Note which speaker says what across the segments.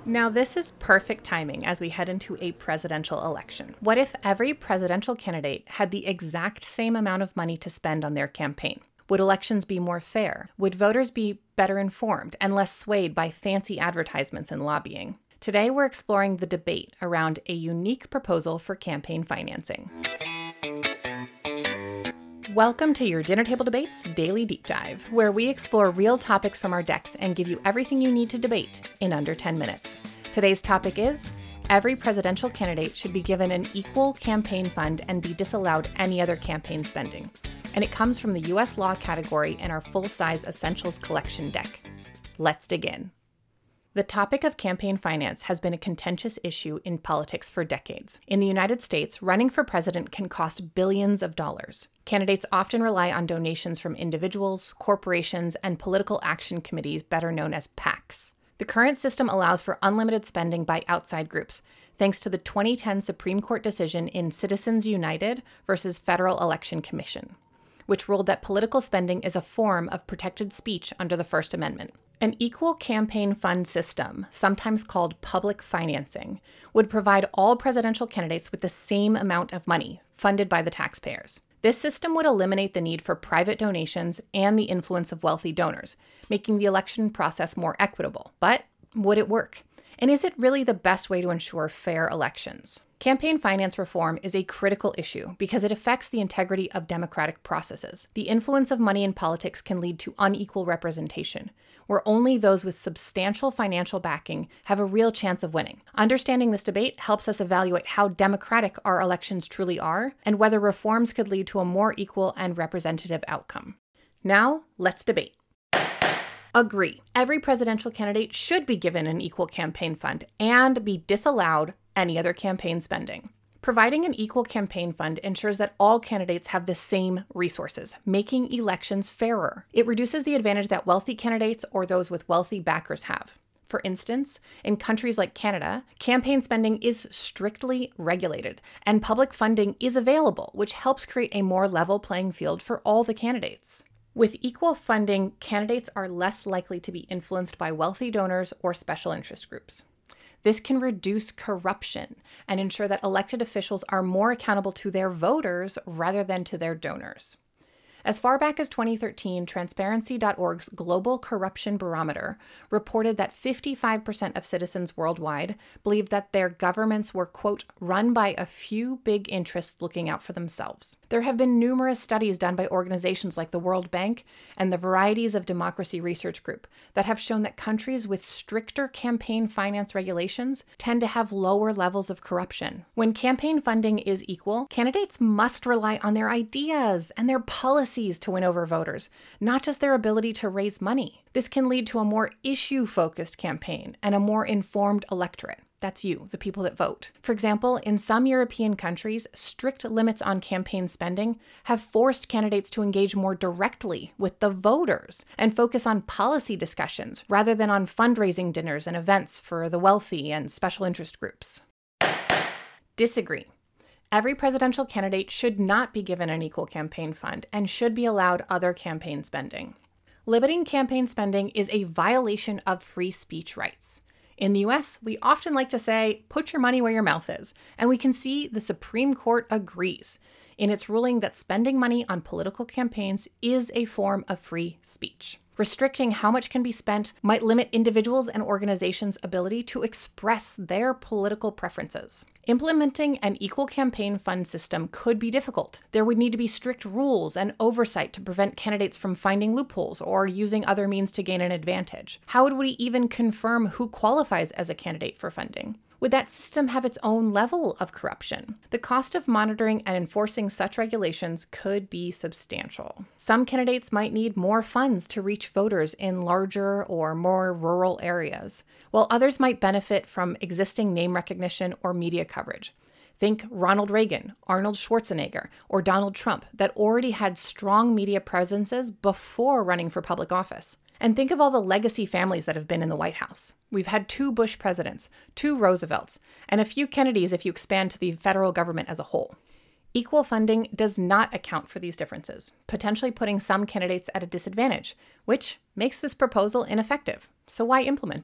Speaker 1: Now, this is perfect timing as we head into a presidential election. What if every presidential candidate had the exact same amount of money to spend on their campaign? Would elections be more fair? Would voters be better informed and less swayed by fancy advertisements and lobbying? Today, we're exploring the debate around a unique proposal for campaign financing. Welcome to your Dinner Table Debates Daily Deep Dive, where we explore real topics from our decks and give you everything you need to debate in under 10 minutes. Today's topic is, every presidential candidate should be given an equal campaign fund and be disallowed any other campaign spending. And it comes from the U.S. law category in our full-size Essentials Collection deck. Let's dig in. The topic of campaign finance has been a contentious issue in politics for decades. In the United States, running for president can cost billions of dollars. Candidates often rely on donations from individuals, corporations, and political action committees, better known as PACs. The current system allows for unlimited spending by outside groups, thanks to the 2010 Supreme Court decision in Citizens United versus Federal Election Commission, which ruled that political spending is a form of protected speech under the First Amendment. An equal campaign fund system, sometimes called public financing, would provide all presidential candidates with the same amount of money, funded by the taxpayers. This system would eliminate the need for private donations and the influence of wealthy donors, making the election process more equitable. But would it work? And is it really the best way to ensure fair elections? Campaign finance reform is a critical issue because it affects the integrity of democratic processes. The influence of money in politics can lead to unequal representation, where only those with substantial financial backing have a real chance of winning. Understanding this debate helps us evaluate how democratic our elections truly are and whether reforms could lead to a more equal and representative outcome. Now, let's debate. Agree. Every presidential candidate should be given an equal campaign fund and be disallowed any other campaign spending. Providing an equal campaign fund ensures that all candidates have the same resources, making elections fairer. It reduces the advantage that wealthy candidates or those with wealthy backers have. For instance, in countries like Canada, campaign spending is strictly regulated, and public funding is available, which helps create a more level playing field for all the candidates. With equal funding, candidates are less likely to be influenced by wealthy donors or special interest groups. This can reduce corruption and ensure that elected officials are more accountable to their voters rather than to their donors. As far back as 2013, Transparency.org's Global Corruption Barometer reported that 55% of citizens worldwide believed that their governments were, quote, run by a few big interests looking out for themselves. There have been numerous studies done by organizations like the World Bank and the Varieties of Democracy Research Group that have shown that countries with stricter campaign finance regulations tend to have lower levels of corruption. When campaign funding is equal, candidates must rely on their ideas and their policies to win over voters, not just their ability to raise money. This can lead to a more issue-focused campaign and a more informed electorate. That's you, the people that vote. For example, in some European countries, strict limits on campaign spending have forced candidates to engage more directly with the voters and focus on policy discussions rather than on fundraising dinners and events for the wealthy and special interest groups. Disagree. Every presidential candidate should not be given an equal campaign fund and should be allowed other campaign spending. Limiting campaign spending is a violation of free speech rights. In the US, we often like to say, put your money where your mouth is, and we can see the Supreme Court agrees in its ruling that spending money on political campaigns is a form of free speech. Restricting how much can be spent might limit individuals and organizations' ability to express their political preferences. Implementing an equal campaign fund system could be difficult. There would need to be strict rules and oversight to prevent candidates from finding loopholes or using other means to gain an advantage. How would we even confirm who qualifies as a candidate for funding? Would that system have its own level of corruption? The cost of monitoring and enforcing such regulations could be substantial. Some candidates might need more funds to reach voters in larger or more rural areas, while others might benefit from existing name recognition or media coverage. Think Ronald Reagan, Arnold Schwarzenegger, or Donald Trump that already had strong media presences before running for public office. And think of all the legacy families that have been in the White House. We've had 2 Bush presidents, 2 Roosevelts, and a few Kennedys if you expand to the federal government as a whole. Equal funding does not account for these differences, potentially putting some candidates at a disadvantage, which makes this proposal ineffective. So why implement it?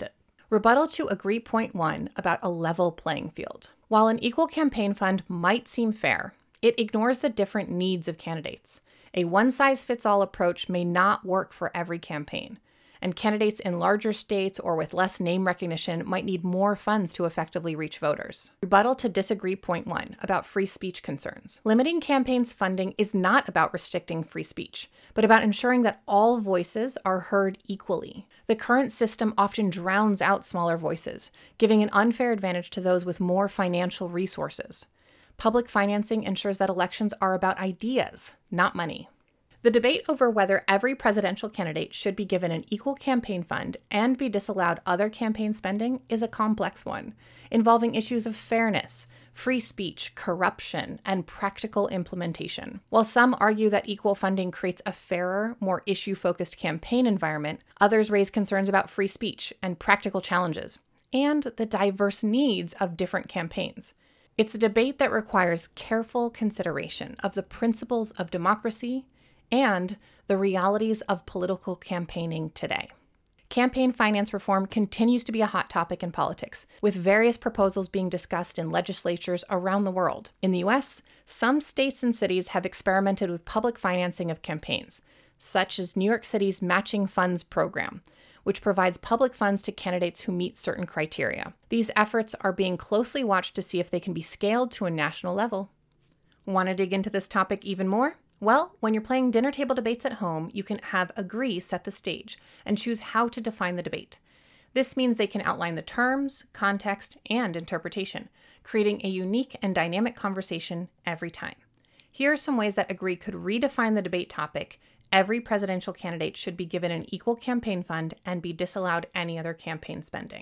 Speaker 1: Rebuttal to Agree Point 1 about a level playing field. While an equal campaign fund might seem fair, it ignores the different needs of candidates. A one-size-fits-all approach may not work for every campaign, and candidates in larger states or with less name recognition might need more funds to effectively reach voters. Rebuttal to Disagree Point 1 about free speech concerns. Limiting campaigns' funding is not about restricting free speech, but about ensuring that all voices are heard equally. The current system often drowns out smaller voices, giving an unfair advantage to those with more financial resources. Public financing ensures that elections are about ideas, not money. The debate over whether every presidential candidate should be given an equal campaign fund and be disallowed other campaign spending is a complex one, involving issues of fairness, free speech, corruption, and practical implementation. While some argue that equal funding creates a fairer, more issue-focused campaign environment, others raise concerns about free speech and practical challenges, and the diverse needs of different campaigns. It's a debate that requires careful consideration of the principles of democracy and the realities of political campaigning today. Campaign finance reform continues to be a hot topic in politics, with various proposals being discussed in legislatures around the world. In the US, some states and cities have experimented with public financing of campaigns, such as New York City's Matching Funds program, which provides public funds to candidates who meet certain criteria. These efforts are being closely watched to see if they can be scaled to a national level. Want to dig into this topic even more? Well, when you're playing dinner table debates at home, you can have Agree set the stage and choose how to define the debate. This means they can outline the terms, context, and interpretation, creating a unique and dynamic conversation every time. Here are some ways that Agree could redefine the debate topic: every presidential candidate should be given an equal campaign fund and be disallowed any other campaign spending.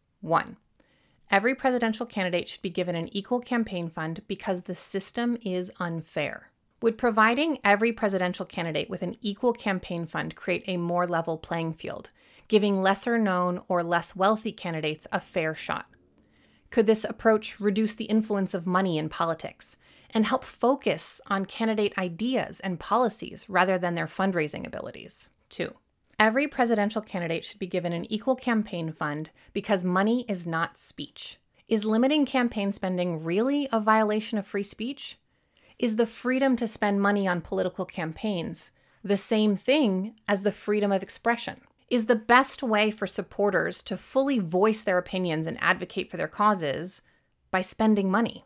Speaker 1: 1. Every presidential candidate should be given an equal campaign fund because the system is unfair. Would providing every presidential candidate with an equal campaign fund create a more level playing field, giving lesser known or less wealthy candidates a fair shot? Could this approach reduce the influence of money in politics and help focus on candidate ideas and policies rather than their fundraising abilities? 2. Every presidential candidate should be given an equal campaign fund because money is not speech. Is limiting campaign spending really a violation of free speech? Is the freedom to spend money on political campaigns the same thing as the freedom of expression? Is the best way for supporters to fully voice their opinions and advocate for their causes by spending money?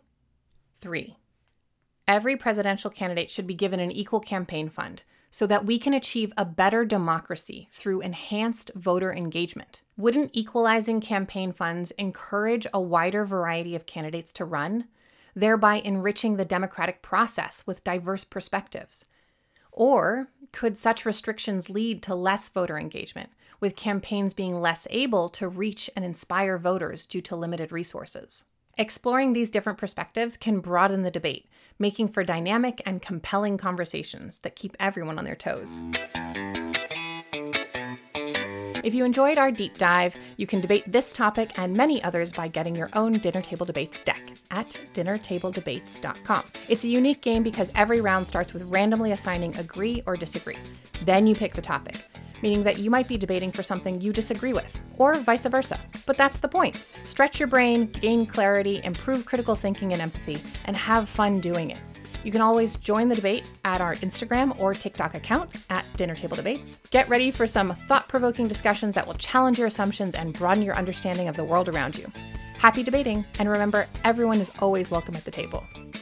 Speaker 1: 3. Every presidential candidate should be given an equal campaign fund so that we can achieve a better democracy through enhanced voter engagement. Wouldn't equalizing campaign funds encourage a wider variety of candidates to run, thereby enriching the democratic process with diverse perspectives? Or could such restrictions lead to less voter engagement, with campaigns being less able to reach and inspire voters due to limited resources? Exploring these different perspectives can broaden the debate, making for dynamic and compelling conversations that keep everyone on their toes. If you enjoyed our deep dive, you can debate this topic and many others by getting your own Dinner Table Debates deck at dinnertabledebates.com. It's a unique game because every round starts with randomly assigning agree or disagree. Then you pick the topic, meaning that you might be debating for something you disagree with, or vice versa. But that's the point. Stretch your brain, gain clarity, improve critical thinking and empathy, and have fun doing it. You can always join the debate at our Instagram or TikTok account at Dinner Table Debates. Get ready for some thought-provoking discussions that will challenge your assumptions and broaden your understanding of the world around you. Happy debating, and remember, everyone is always welcome at the table.